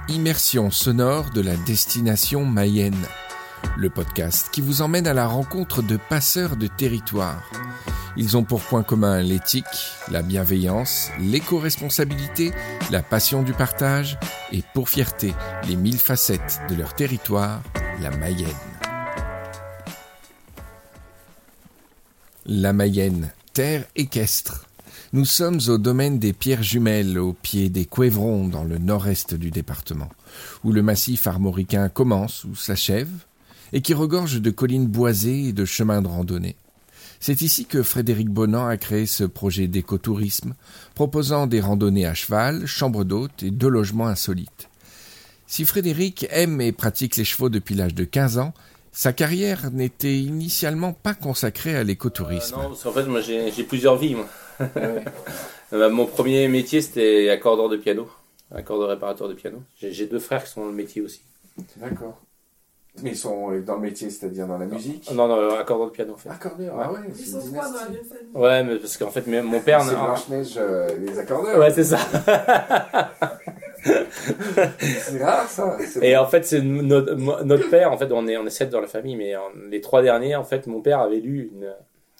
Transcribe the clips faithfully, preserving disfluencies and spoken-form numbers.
Immersion sonore de la destination Mayenne, le podcast qui vous emmène à la rencontre de passeurs de territoire. Ils ont pour point commun l'éthique, la bienveillance, l'éco-responsabilité, la passion du partage et pour fierté, les mille facettes de leur territoire, la Mayenne. La Mayenne, terre équestre. Nous sommes au domaine des Pierres Jumelles, au pied des Couévrons, dans le nord-est du département, où le massif armoricain commence ou s'achève, et qui regorge de collines boisées et de chemins de randonnée. C'est ici que Frédéric Bonan a créé ce projet d'écotourisme, proposant des randonnées à cheval, chambres d'hôtes et deux logements insolites. Si Frédéric aime et pratique les chevaux depuis l'âge de quinze ans, sa carrière n'était initialement pas consacrée à l'écotourisme. Euh, non, parce qu'en fait, moi, j'ai, j'ai plusieurs vies, moi. Ouais. euh, mon premier métier, c'était accordeur de piano, accordeur réparateur de piano. J'ai, j'ai deux frères qui sont dans le métier aussi. D'accord. Mais ils sont dans le métier, c'est-à-dire dans la musique? Non, non, accordeur de piano, en fait. Accordeur, ouais. ah ouais, ils sont trois dans la même famille. Ouais, mais parce qu'en fait, mon père... C'est Blanche-Neige, euh, les accordeurs. Ouais, c'est ça. C'est rare, ça. C'est et bon. en fait, c'est notre, notre père, en fait, on est, on est sept dans la famille, mais les trois derniers, en fait, mon père avait lu une...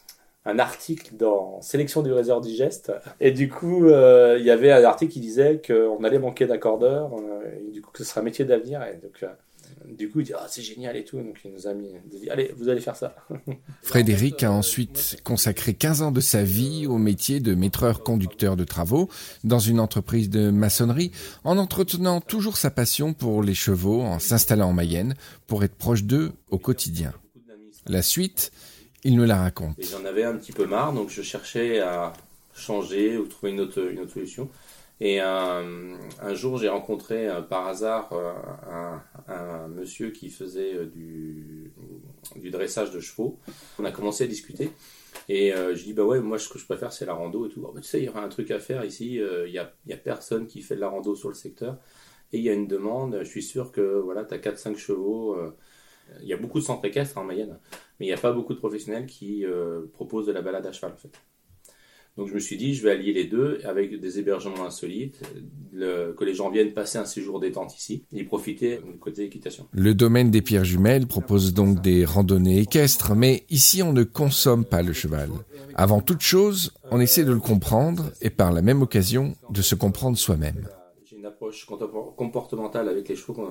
un article dans Sélection du Réserve Digeste, et du coup euh, il y avait un article qui disait qu'on allait manquer d'accordeurs, euh, et du coup que ce serait un métier d'avenir, et donc euh, du coup il dit ah c'est génial et tout, donc il nous a mis, il a dit allez vous allez faire ça. Frédéric a ensuite consacré quinze ans de sa vie au métier de maîtreur-conducteur de travaux dans une entreprise de maçonnerie, en entretenant toujours sa passion pour les chevaux, en s'installant en Mayenne pour être proche d'eux au quotidien. La suite, il nous la raconte. Et j'en avais un petit peu marre, donc je cherchais à changer ou trouver une autre, une autre solution. Et un, un jour, j'ai rencontré euh, par hasard euh, un, un monsieur qui faisait euh, du, du dressage de chevaux. On a commencé à discuter. Et euh, je dis, bah ouais, moi ce que je préfère, c'est la rando et tout. Oh, bah, tu sais, il y aura un truc à faire ici. Il euh, n'y a, y a personne qui fait de la rando sur le secteur. Et il y a une demande. Je suis sûr que voilà, tu as quatre cinq chevaux. Euh, il y a beaucoup de centres équestres en Mayenne. Mais il n'y a pas beaucoup de professionnels qui euh, proposent de la balade à cheval, en fait. Donc je me suis dit, je vais allier les deux avec des hébergements insolites, le, que les gens viennent passer un séjour détente ici et profiter du côté équitation. Le domaine des Pierres Jumelles propose donc des randonnées équestres, mais ici on ne consomme pas le cheval. Avant toute chose, on essaie de le comprendre et par la même occasion de se comprendre soi-même. J'ai une approche comportementale avec les chevaux.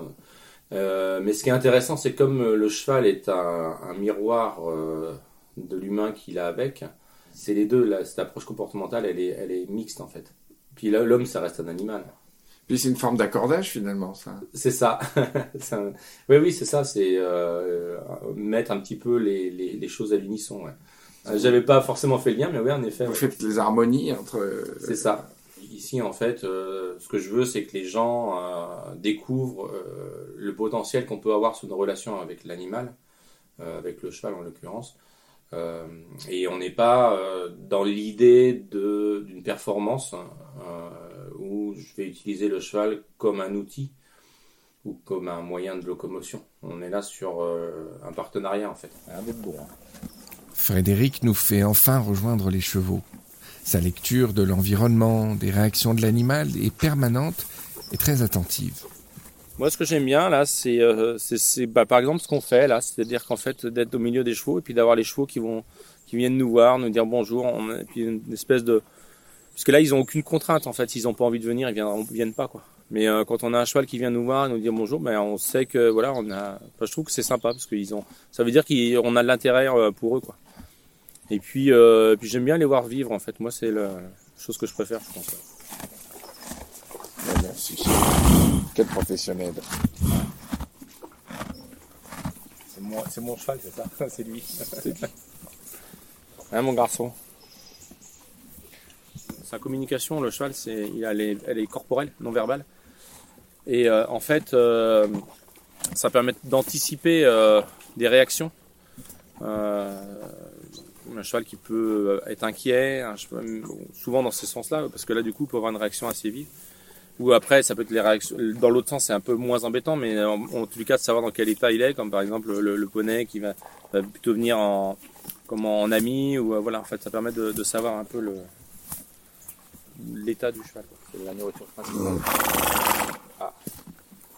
Euh, mais ce qui est intéressant, c'est comme le cheval est un, un miroir euh, de l'humain qu'il a avec, c'est les deux, là, cette approche comportementale, elle est, elle est mixte en fait. Puis là, l'homme, ça reste un animal. Puis c'est une forme d'accordage finalement, ça. C'est ça. c'est un... Oui, oui, c'est ça, c'est euh, mettre un petit peu les, les, les choses à l'unisson. Ouais. J'avais pas forcément fait le lien, mais oui, en effet. Vous ouais. faites les harmonies entre... C'est ça. Ici, en fait, euh, ce que je veux, c'est que les gens euh, découvrent euh, le potentiel qu'on peut avoir sur nos relations avec l'animal, euh, avec le cheval en l'occurrence. Euh, et on n'est pas euh, dans l'idée de, d'une performance euh, où je vais utiliser le cheval comme un outil ou comme un moyen de locomotion. On est là sur euh, un partenariat, en fait. Frédéric nous fait enfin rejoindre les chevaux. Sa lecture de l'environnement, des réactions de l'animal est permanente et très attentive. Moi, ce que j'aime bien, là, c'est, euh, c'est, c'est bah, par exemple ce qu'on fait, là, c'est-à-dire qu'en fait, d'être au milieu des chevaux et puis d'avoir les chevaux qui vont, qui viennent nous voir, nous dire bonjour, on, et puis une espèce de... Parce que là, ils ont aucune contrainte, en fait, s'ils n'ont pas envie de venir, ils viennent, ils viennent pas, quoi. Mais euh, quand on a un cheval qui vient nous voir et nous dire bonjour, ben, on sait que, voilà, on a... Enfin, je trouve que c'est sympa, parce qu'ils ont... Ça veut dire qu'on a de l'intérêt pour eux, quoi. Et puis, euh, puis j'aime bien les voir vivre, en fait. Moi, c'est la chose que je préfère, je pense. Ouais, merci. Quel professionnel. C'est mon, c'est mon cheval, c'est ça. C'est lui. C'est lui. Hein, mon garçon. Sa communication, le cheval, c'est, il a les, elle est corporelle, non verbale. Et euh, en fait, euh, ça permet d'anticiper euh, des réactions. Euh, un cheval qui peut être inquiet, un cheval, souvent dans ce sens-là, parce que là, du coup, il peut avoir une réaction assez vive. Ou après, ça peut être les réactions. Dans l'autre sens, c'est un peu moins embêtant, mais en, en tout cas, de savoir dans quel état il est, comme par exemple le, le poney qui va, va plutôt venir en, comme en ami, ou voilà. En fait, ça permet de, de savoir un peu le, l'état du cheval. Quoi. C'est la nourriture principale. Ah.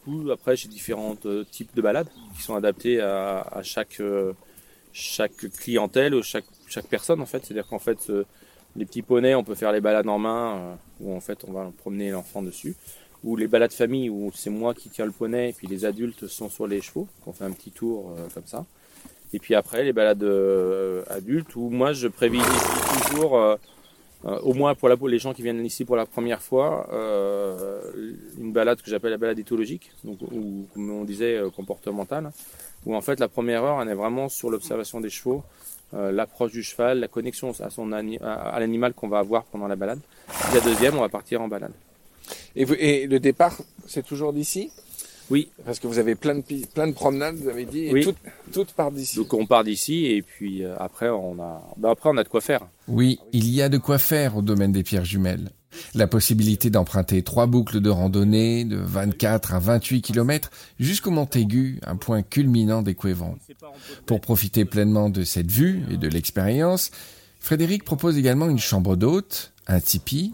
coup, après, j'ai différents euh, types de balades qui sont adaptés à, à chaque, euh, chaque clientèle ou chaque, chaque personne, en fait. C'est-à-dire qu'en fait, euh, les petits poneys, on peut faire les balades en main, euh, où en fait, on va promener l'enfant dessus. Ou les balades famille, où c'est moi qui tiens le poney, et puis les adultes sont sur les chevaux. On fait un petit tour euh, comme ça. Et puis après, les balades euh, adultes, où moi, je privilégie toujours... Euh, Euh, au moins pour la, les gens qui viennent ici pour la première fois, euh, une balade que j'appelle la balade éthologique, donc, ou comme on disait euh, comportementale, où en fait la première heure on est vraiment sur l'observation des chevaux, euh, l'approche du cheval, la connexion à, son ani- à, à l'animal qu'on va avoir pendant la balade. Et la deuxième, on va partir en balade. Et, vous, et le départ, c'est toujours d'ici ? Oui. Parce que vous avez plein de, plein de promenades, vous avez dit, et oui. toutes, toutes partent d'ici. Donc on part d'ici et puis euh, après, on a, ben après on a de quoi faire. Oui, il y a de quoi faire au domaine des pierres jumelles. La possibilité d'emprunter trois boucles de randonnée de vingt-quatre à vingt-huit kilomètres jusqu'au Montaigu, un point culminant des Couévrons. Pour profiter pleinement de cette vue et de l'expérience, Frédéric propose également une chambre d'hôte, un tipi.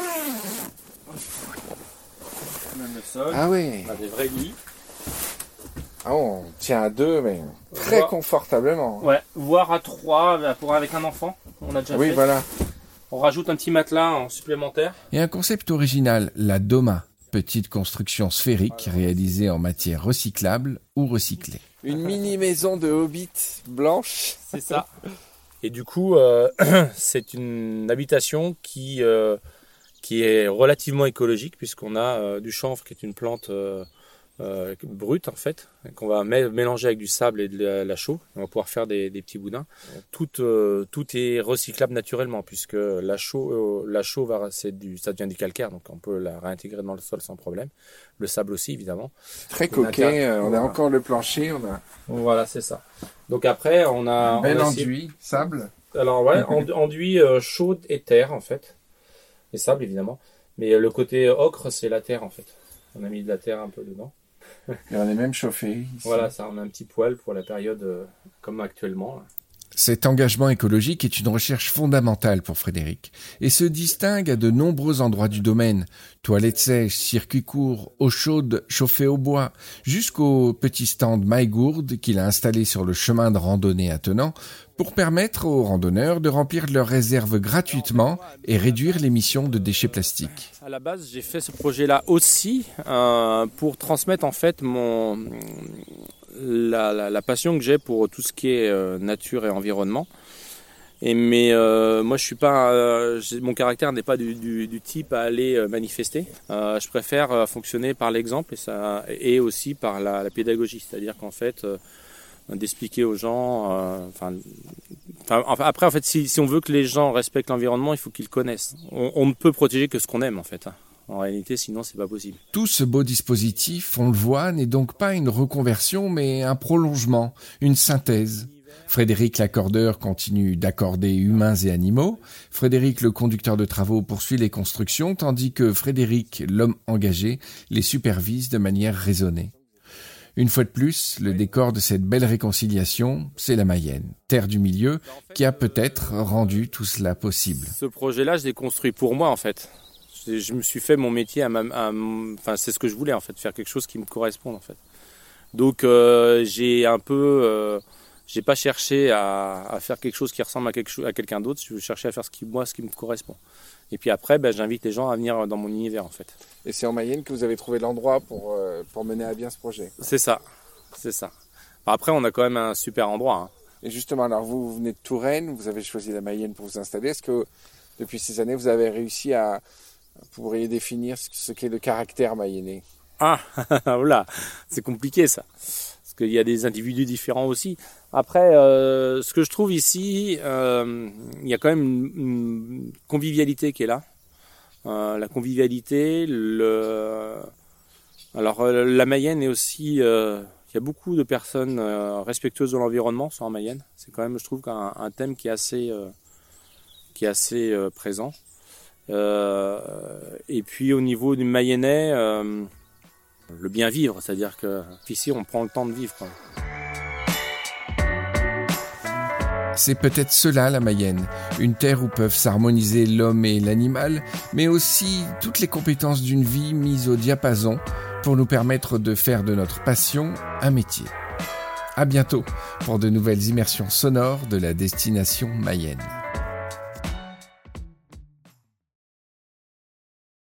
Ah oui. On a des vrais lits. Ah, on tient à deux, mais très Voir... confortablement. Ouais, voire à trois pour avec un enfant. On a déjà oui, fait. voilà. On rajoute un petit matelas en supplémentaire. Et un concept original, la Doma, petite construction sphérique réalisée en matière recyclable ou recyclée. Une mini maison de hobbit blanche. C'est ça. Et du coup, euh, c'est une habitation qui euh, qui est relativement écologique puisqu'on a euh, du chanvre qui est une plante euh, euh, brute en fait, qu'on va mé- mélanger avec du sable et de la, la chaux. On va pouvoir faire des, des petits boudins. Tout, euh, tout est recyclable naturellement puisque la chaux, euh, la chaux va, c'est du, ça devient du calcaire, donc on peut la réintégrer dans le sol sans problème. Le sable aussi évidemment. Très coquet. Euh, on a encore le plancher. On a. Voilà, c'est ça. Donc après, on a. Un bel on a enduit, essayé... sable. Alors ouais, enduit euh, chaude et terre en fait. Et sable évidemment, mais le côté ocre c'est la terre en fait. On a mis de la terre un peu dedans. Et on est même chauffé. Ici. Voilà, ça on a un petit poêle pour la période euh, comme actuellement. Là. Cet engagement écologique est une recherche fondamentale pour Frédéric et se distingue à de nombreux endroits du domaine. Toilettes sèches, circuits courts, eau chaude chauffée au bois, jusqu'au petit stand Maïgourde qu'il a installé sur le chemin de randonnée attenant pour permettre aux randonneurs de remplir leurs réserves gratuitement et réduire l'émission de déchets plastiques. À la base, j'ai fait ce projet-là aussi euh, pour transmettre en fait mon... La, la, la passion que j'ai pour tout ce qui est euh, nature et environnement. Et mais euh, moi, je suis pas, euh, mon caractère n'est pas du, du, du type à aller euh, manifester. Euh, je préfère euh, fonctionner par l'exemple et ça, et aussi par la, la pédagogie, c'est-à-dire qu'en fait, euh, d'expliquer aux gens. Euh, enfin, enfin, après, en fait, si, si on veut que les gens respectent l'environnement, il faut qu'ils le connaissent. On, on ne peut protéger que ce qu'on aime, en fait. En réalité, sinon, c'est pas possible. Tout ce beau dispositif, on le voit, n'est donc pas une reconversion, mais un prolongement, une synthèse. Frédéric l'accordeur continue d'accorder humains et animaux. Frédéric le conducteur de travaux poursuit les constructions, tandis que Frédéric, l'homme engagé, les supervise de manière raisonnée. Une fois de plus, le décor de cette belle réconciliation, c'est la Mayenne, terre du milieu, qui a peut-être rendu tout cela possible. Ce projet-là, je l'ai construit pour moi, en fait. Je me suis fait mon métier à ma, à, enfin c'est ce que je voulais en fait, faire quelque chose qui me corresponde en fait. Donc euh, j'ai un peu, euh, j'ai pas cherché à, à faire quelque chose qui ressemble à quelque chose, à quelqu'un d'autre. Je cherchais à faire ce qui moi, ce qui me correspond. Et puis après, ben, j'invite les gens à venir dans mon univers en fait. Et c'est en Mayenne que vous avez trouvé l'endroit pour euh, pour mener à bien ce projet. C'est ça, c'est ça. Après, on a quand même un super endroit. Hein. Et justement, alors vous, vous venez de Touraine, vous avez choisi la Mayenne pour vous installer. Est-ce que depuis ces années, vous avez réussi à Vous pourriez définir ce qu'est le caractère mayennais? Ah, voilà, c'est compliqué ça. Parce qu'il y a des individus différents aussi. Après, euh, ce que je trouve ici, euh, il y a quand même une, une convivialité qui est là. Euh, la convivialité, le... Alors la Mayenne est aussi... Euh, il y a beaucoup de personnes euh, respectueuses de l'environnement sur la Mayenne. C'est quand même, je trouve, un, un thème qui est assez, euh, qui est assez euh, présent. Euh, et puis au niveau du Mayennais, euh, le bien vivre, c'est-à-dire que ici on prend le temps de vivre, quoi. C'est peut-être cela la Mayenne, une terre où peuvent s'harmoniser l'homme et l'animal, mais aussi toutes les compétences d'une vie mise au diapason pour nous permettre de faire de notre passion un métier. À bientôt pour de nouvelles immersions sonores de la destination mayenne.